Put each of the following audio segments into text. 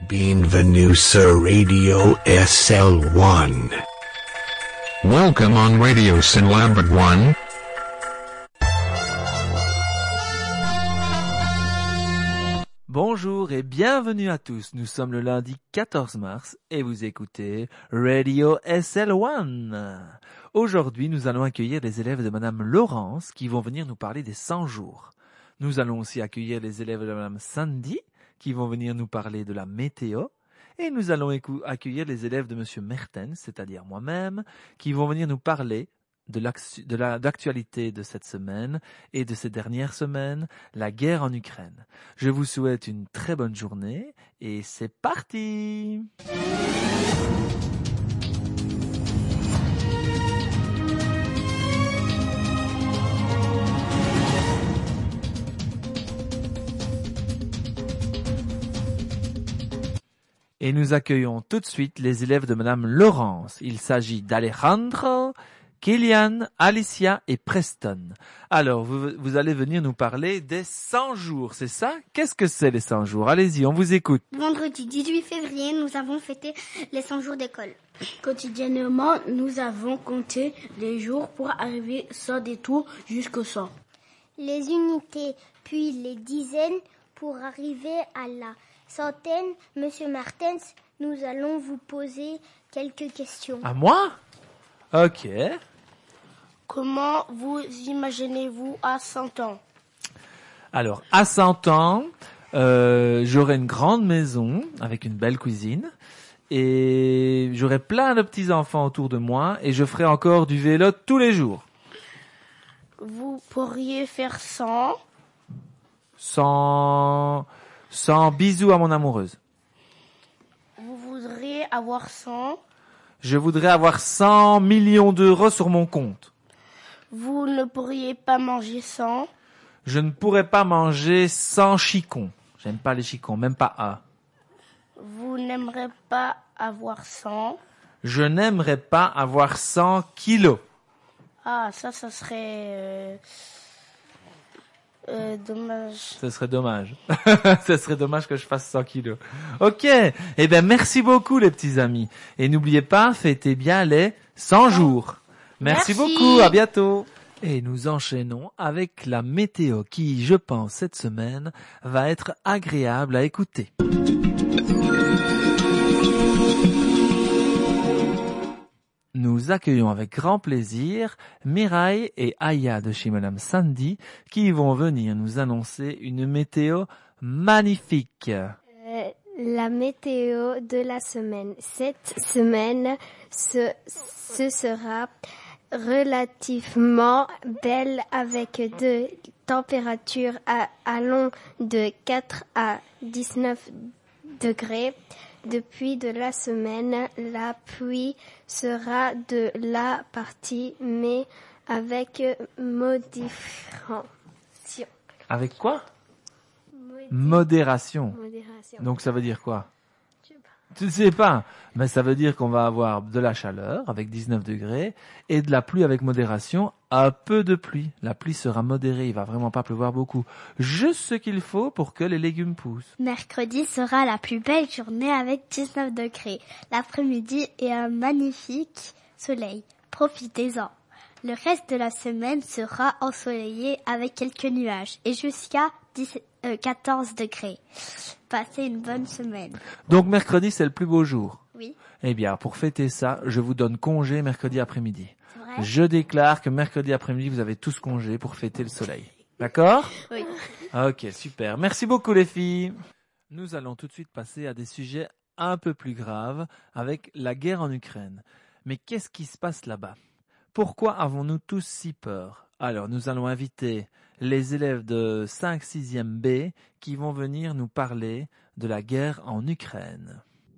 Bienvenue sur Radio SL1. Welcome on Radio Syllabid 1. Bonjour et bienvenue à tous. Nous sommes le lundi 14 mars et vous écoutez Radio SL1. Aujourd'hui, nous allons accueillir les élèves de Madame Laurence qui vont venir nous parler des 100 jours. Nous allons aussi accueillir les élèves de Madame Sandy qui vont venir nous parler de la météo. Et nous allons accueillir les élèves de Monsieur Mertens, c'est-à-dire moi-même, qui vont venir nous parler de l'actualité de cette semaine et de ces dernières semaines, la guerre en Ukraine. Je vous souhaite une très bonne journée et c'est parti! Et nous accueillons tout de suite les élèves de Madame Laurence. Il s'agit d'Alejandro, Kylian, Alicia et Preston. Alors, vous allez venir nous parler des 100 jours, c'est ça? Qu'est-ce que c'est les 100 jours? Allez-y, on vous écoute. Vendredi 18 février, nous avons fêté les 100 jours d'école. Quotidiennement, nous avons compté les jours pour arriver sans détour jusqu'au 100. Les unités, puis les dizaines pour arriver à la centaine. Monsieur Martens, nous allons vous poser quelques questions. À moi? Ok. Comment vous imaginez-vous à 100 ans? Alors, à 100 ans, j'aurai une grande maison avec une belle cuisine et j'aurai plein de petits-enfants autour de moi et je ferai encore du vélo tous les jours. Vous pourriez faire 100. Sans bisous à mon amoureuse. Vous voudriez avoir 100. Je voudrais avoir 100 millions d'euros sur mon compte. Vous ne pourriez pas manger 100. Je ne pourrais pas manger 100 chicons. J'aime pas les chicons, même pas un. Vous n'aimerez pas avoir 100. Je n'aimerais pas avoir 100 kilos. Ah, ça serait... dommage. Ce serait dommage. Ce serait dommage que je fasse 100 kilos. Ok. Eh ben, merci beaucoup, les petits amis. Et n'oubliez pas, fêtez bien les 100 jours. Merci beaucoup. À bientôt. Et nous enchaînons avec la météo qui, je pense, cette semaine, va être agréable à écouter. Nous accueillons avec grand plaisir Mireille et Aya de chez Madame Sandy qui vont venir nous annoncer une météo magnifique. La météo de la semaine. Cette semaine, ce sera relativement belle avec de températures allant de 4 à 19 degrés. Depuis de la semaine, la pluie sera de la partie, mais avec modération. Avec quoi? Modération. Modération. Donc ça veut dire quoi? Je sais pas. Tu ne sais pas, mais ça veut dire qu'on va avoir de la chaleur avec 19 degrés et de la pluie avec modération, un peu de pluie. La pluie sera modérée, il va vraiment pas pleuvoir beaucoup. Juste ce qu'il faut pour que les légumes poussent. Mercredi sera la plus belle journée avec 19 degrés. L'après-midi et un magnifique soleil. Profitez-en. Le reste de la semaine sera ensoleillé avec quelques nuages et jusqu'à 14 degrés. Passez une bonne semaine. Donc mercredi, c'est le plus beau jour. Oui. Eh bien, pour fêter ça, je vous donne congé mercredi après-midi. C'est vrai? Je déclare que mercredi après-midi, vous avez tous congé pour fêter le soleil. D'accord? Oui. Ok, super. Merci beaucoup les filles. Nous allons tout de suite passer à des sujets un peu plus graves avec la guerre en Ukraine. Mais qu'est-ce qui se passe là-bas? Pourquoi avons-nous tous si peur? Alors, nous allons inviter les élèves de 5-6e B qui vont venir nous parler de la guerre en Ukraine.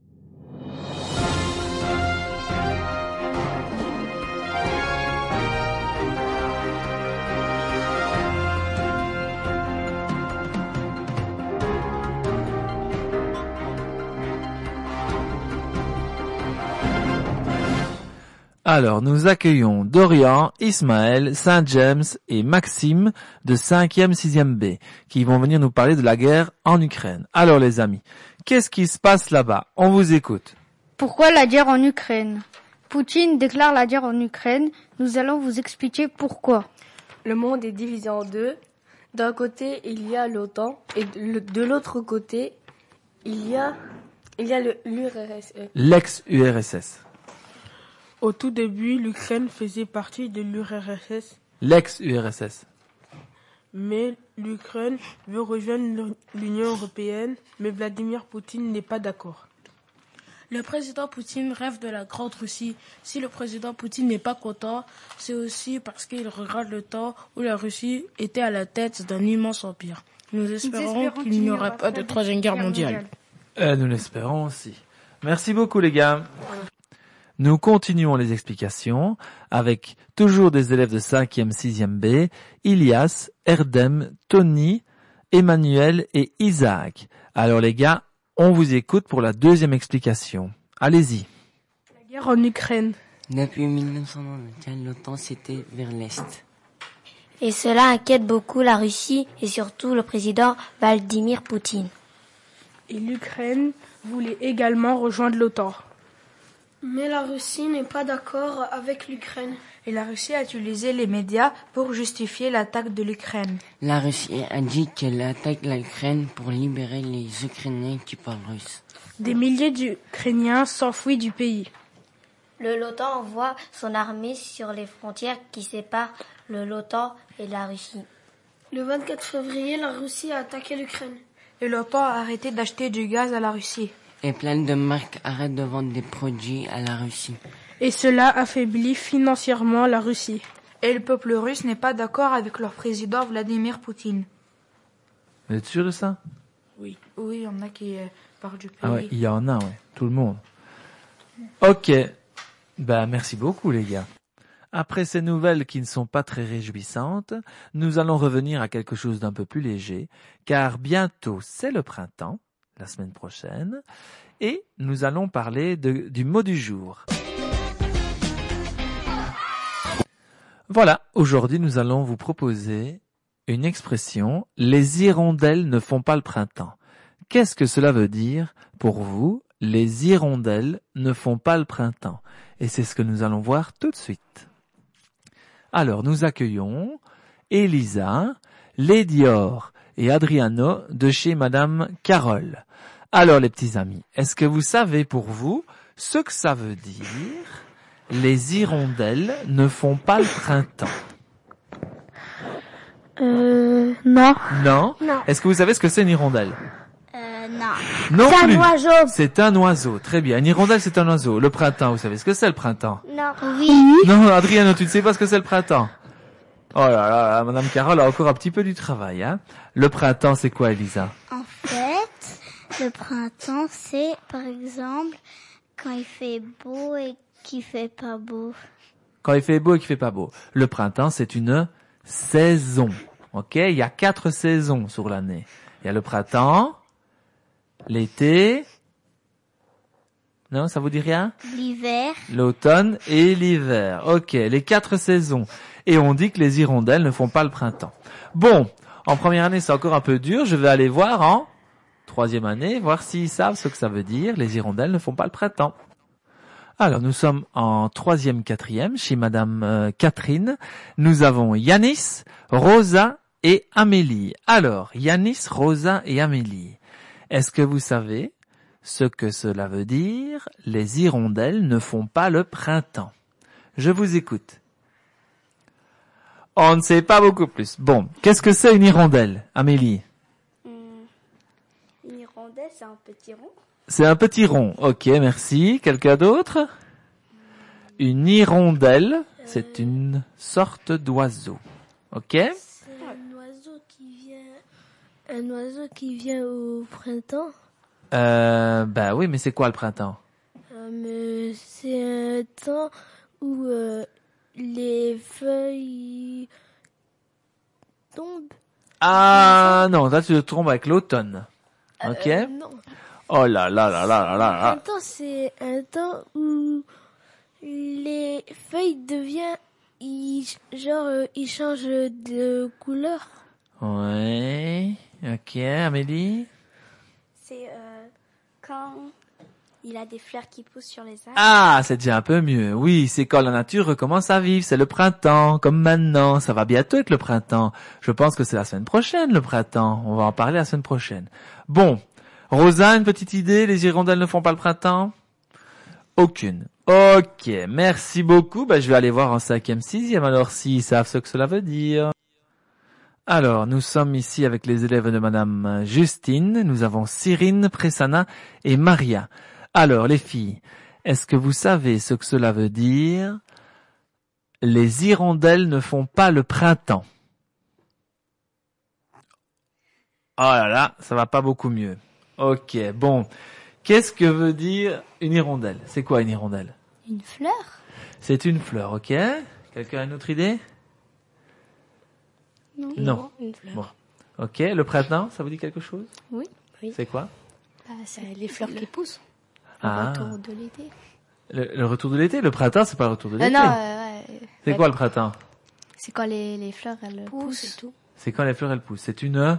Alors, nous accueillons Dorian, Ismaël, Saint-James et Maxime de 5e, 6e B, qui vont venir nous parler de la guerre en Ukraine. Alors les amis, Qu'est-ce qui se passe là-bas? On vous écoute. Pourquoi la guerre en Ukraine? Poutine déclare la guerre en Ukraine. Nous allons vous expliquer pourquoi. Le monde est divisé en deux. D'un côté, il y a l'OTAN et de l'autre côté, il y a l'URSS. L'ex-URSS. Au tout début, l'Ukraine faisait partie de l'URSS, L'ex-URSS. mais l'Ukraine veut rejoindre l'Union européenne, mais Vladimir Poutine n'est pas d'accord. Le président Poutine rêve de la Grande Russie. Si le président Poutine n'est pas content, c'est aussi parce qu'il regarde le temps où la Russie était à la tête d'un immense empire. Nous espérons qu'il n'y aura pas de troisième guerre mondiale. Nous l'espérons aussi. Merci beaucoup les gars. Nous continuons les explications avec toujours des élèves de 5e, 6e B, Ilias, Erdem, Tony, Emmanuel et Isaac. Alors les gars, on vous écoute pour la deuxième explication. Allez-y. La guerre en Ukraine. Depuis 1991, l'OTAN s'était vers l'Est. Et cela inquiète beaucoup la Russie et surtout le président Vladimir Poutine. Et l'Ukraine voulait également rejoindre l'OTAN. Mais la Russie n'est pas d'accord avec l'Ukraine. Et la Russie a utilisé les médias pour justifier l'attaque de l'Ukraine. La Russie a dit qu'elle attaque l'Ukraine pour libérer les Ukrainiens qui parlent russe. Des milliers d'Ukrainiens s'enfuient du pays. L'OTAN envoie son armée sur les frontières qui séparent l'OTAN et la Russie. Le 24 février, la Russie a attaqué l'Ukraine. Et l'OTAN a arrêté d'acheter du gaz à la Russie. Et plein de marques arrêtent de vendre des produits à la Russie. Et cela affaiblit financièrement la Russie. Et le peuple russe n'est pas d'accord avec leur président Vladimir Poutine. Vous êtes sûr de ça? Oui, il y en a qui parlent du pays. Ah ouais, il y en a, ouais. Tout le monde. Ok. Merci beaucoup les gars. Après ces nouvelles qui ne sont pas très réjouissantes, nous allons revenir à quelque chose d'un peu plus léger, car bientôt c'est le printemps, la semaine prochaine, et nous allons parler du mot du jour. Voilà, aujourd'hui nous allons vous proposer une expression « Les hirondelles ne font pas le printemps ». Qu'est-ce que cela veut dire pour vous? Les hirondelles ne font pas le printemps. Et c'est ce que nous allons voir tout de suite. Alors, nous accueillons Elisa, Lédior et Adriano de chez Madame Carole. Alors, les petits amis, est-ce que vous savez pour vous ce que ça veut dire? Les hirondelles ne font pas le printemps. Non. Non? Est-ce que vous savez ce que c'est une hirondelle? Non. Non c'est plus. un oiseau. C'est un oiseau. Très bien. Une hirondelle, c'est un oiseau. Le printemps, vous savez ce que c'est le printemps? Non. Oui. Non, Adriano, tu ne sais pas ce que c'est le printemps? Oh là là, Madame Carole a encore un petit peu du travail, hein. Le printemps, c'est quoi, Elisa? En fait, le printemps, c'est, par exemple, quand il fait beau et qu'il fait pas beau. Quand il fait beau et qu'il fait pas beau. Le printemps, c'est une saison. Ok? Il y a 4 saisons sur l'année. Il y a le printemps, l'été. Non, ça vous dit rien? L'hiver. L'automne et l'hiver. Ok, les 4 saisons. Et on dit que les hirondelles ne font pas le printemps. Bon, en première année, c'est encore un peu dur. Je vais aller voir en 3e année, voir s'ils savent ce que ça veut dire. Les hirondelles ne font pas le printemps. Alors, nous sommes en 3e, 4e, chez Madame Catherine. Nous avons Yanis, Rosa et Amélie. Alors, Yanis, Rosa et Amélie. Est-ce que vous savez ce que cela veut dire? Les hirondelles ne font pas le printemps. Je vous écoute. On ne sait pas beaucoup plus. Bon, qu'est-ce que c'est une hirondelle, Amélie? Une hirondelle, c'est un petit rond. C'est un petit rond. Ok, merci. Quelqu'un d'autre? Une hirondelle, c'est une sorte d'oiseau. Ok? C'est un oiseau qui vient au printemps. Oui, mais c'est quoi le printemps? Mais c'est un temps où les feuilles tombent. Ah non, là tu te trompes avec l'automne. Ok? Non. Oh là là là là là là. Le printemps, c'est un temps où les feuilles deviennent, ils changent de couleur. Ouais. Ok, Amélie? C'est quand il a des fleurs qui poussent sur les arbres. Ah, c'est déjà un peu mieux. Oui, c'est quand la nature recommence à vivre. C'est le printemps, comme maintenant. Ça va bientôt être le printemps. Je pense que c'est la semaine prochaine, le printemps. On va en parler la semaine prochaine. Bon. Rosa, une petite idée? Les hirondelles ne font pas le printemps? Aucune. Ok. Merci beaucoup. Je vais aller voir en 5e, 6e, alors s'ils savent ce que cela veut dire. Alors, nous sommes ici avec les élèves de Madame Justine. Nous avons Cyrine, Prasanna et Maria. Alors, les filles, est-ce que vous savez ce que cela veut dire? Les hirondelles ne font pas le printemps. Oh là là, ça va pas beaucoup mieux. Ok, bon. Qu'est-ce que veut dire une hirondelle? C'est quoi une hirondelle? Une fleur? C'est une fleur, ok? Quelqu'un a une autre idée? Non. Une fleur. Bon. Ok, le printemps, ça vous dit quelque chose? Oui. C'est quoi? C'est les fleurs qui poussent. Le retour de l'été. Le retour de l'été? Le printemps, c'est pas le retour de l'été. C'est quoi le printemps? C'est quand les fleurs elles poussent et tout. C'est quand les fleurs elles poussent. C'est une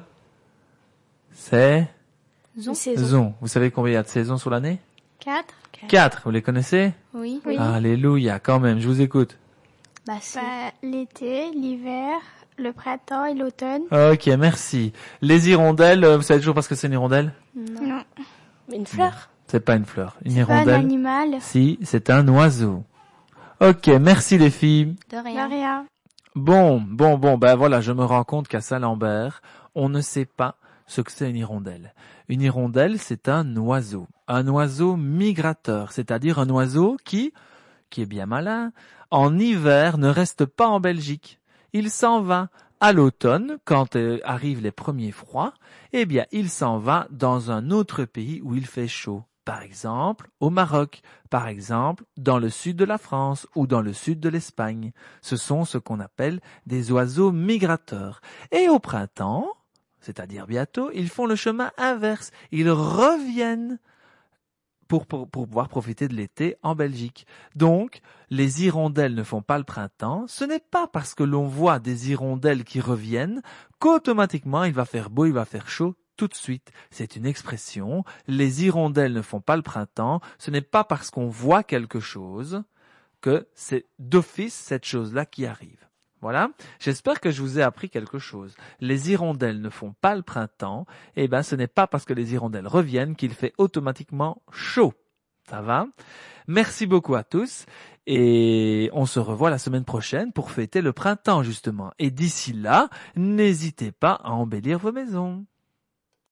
saison. Vous savez combien il y a de saisons sur l'année? 4. 4. Vous les connaissez? Oui. Alléluia, quand même, je vous écoute. L'été, l'hiver, le printemps et l'automne. Ok, merci. Les hirondelles, vous savez toujours pas ce que c'est une hirondelle? Non. Mais une fleur? Non, c'est pas une fleur. Une C'est hirondelle. pas un animal. Si, c'est un oiseau. Ok, merci les filles. De rien. De rien. Bon, voilà, je me rends compte qu'à Saint-Lambert, on ne sait pas ce que c'est une hirondelle. Une hirondelle, c'est un oiseau migrateur, c'est-à-dire un oiseau qui est bien malin, en hiver ne reste pas en Belgique. Il s'en va à l'automne, quand arrivent les premiers froids, il s'en va dans un autre pays où il fait chaud. Par exemple, au Maroc, par exemple, dans le sud de la France ou dans le sud de l'Espagne. Ce sont ce qu'on appelle des oiseaux migrateurs. Et au printemps, c'est-à-dire bientôt, ils font le chemin inverse. Ils reviennent pour pouvoir profiter de l'été en Belgique. Donc, les hirondelles ne font pas le printemps. Ce n'est pas parce que l'on voit des hirondelles qui reviennent qu'automatiquement il va faire beau, il va faire chaud tout de suite. C'est une expression. Les hirondelles ne font pas le printemps. Ce n'est pas parce qu'on voit quelque chose que c'est d'office cette chose-là qui arrive. Voilà, j'espère que je vous ai appris quelque chose. Les hirondelles ne font pas le printemps, ce n'est pas parce que les hirondelles reviennent qu'il fait automatiquement chaud. Ça va? Merci beaucoup à tous et on se revoit la semaine prochaine pour fêter le printemps justement. Et d'ici là, n'hésitez pas à embellir vos maisons.